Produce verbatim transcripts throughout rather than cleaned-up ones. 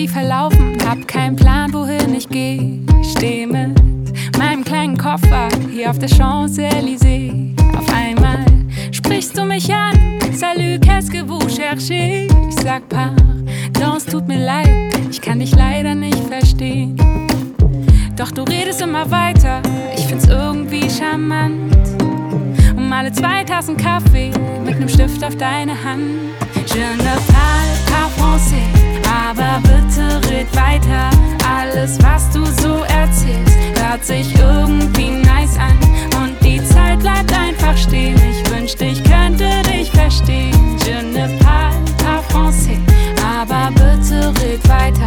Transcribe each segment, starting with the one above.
verlaufen, hab keinen Plan, wohin ich geh. Steh mit meinem kleinen Koffer hier auf der Champs-Élysées. Auf einmal sprichst du mich an, salut, qu'est-ce que vous cherchez? Ich sag pardon, es tut mir leid, ich kann dich leider nicht verstehen. Doch du redest immer weiter, ich find's irgendwie charmant. Um alle zwei Tassen Kaffee mit nem Stift auf deine Hand. Je ne parle pas français, aber bitte red weiter. Alles, was du so erzählst, hört sich irgendwie nice an. Und die Zeit bleibt einfach stehen. Ich wünschte, ich könnte dich verstehen. Je ne parle pas français, aber bitte red weiter.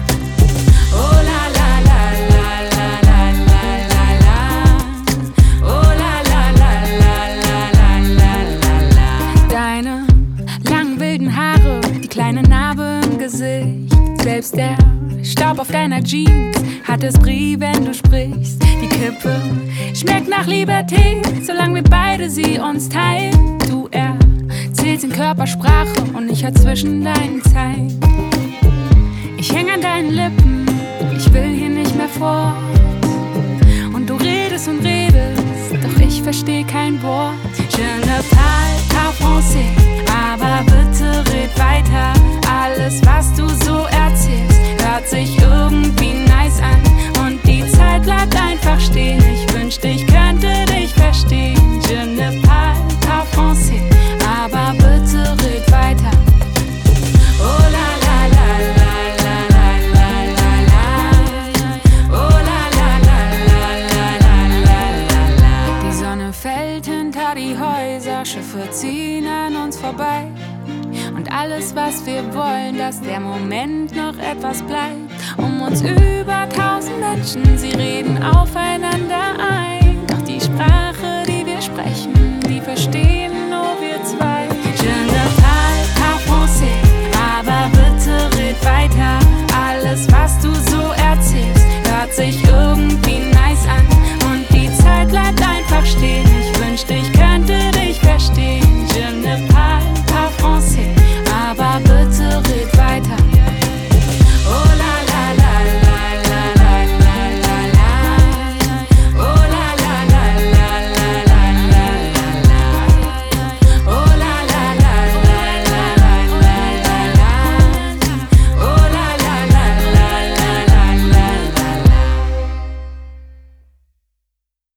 Oh la la la la la la la la. Oh la la la la la la la la. Deine langen wilden Haare, die kleine Narbe im Gesicht. Selbst der Staub auf deiner Jeans hat Esprit, wenn du sprichst. Die Kippe schmeckt nach Liberté, solange wir beide sie uns teilen. Du erzählst in Körpersprache und ich hör zwischen deinen Zeilen. Ich häng an deinen Lippen, ich will hier nicht mehr fort. Und du redest und redest, doch ich versteh kein Wort. Je ne parle pas français, aber bitte red weiter. Alles, was du so erzählst, hört sich irgendwie nice an. Und die Zeit bleibt einfach stehen. Ich wünschte, ich könnte dich verstehen. Je ne parle pas français, aber bitte red weiter. Oh la la la la la la la la. Oh la la la la la la la. Die Sonne fällt hinter die Häuser, Schiffe ziehen an uns vorbei. Und alles, was wir wollen, dass der Moment noch etwas bleibt. Um uns über tausend Menschen, sie reden aufeinander ein. Doch die Sprache, die wir sprechen, die verstehen nur wir zwei. Je ne parle pas français, aber bitte red weiter. Alles, was du so erzählst, hört sich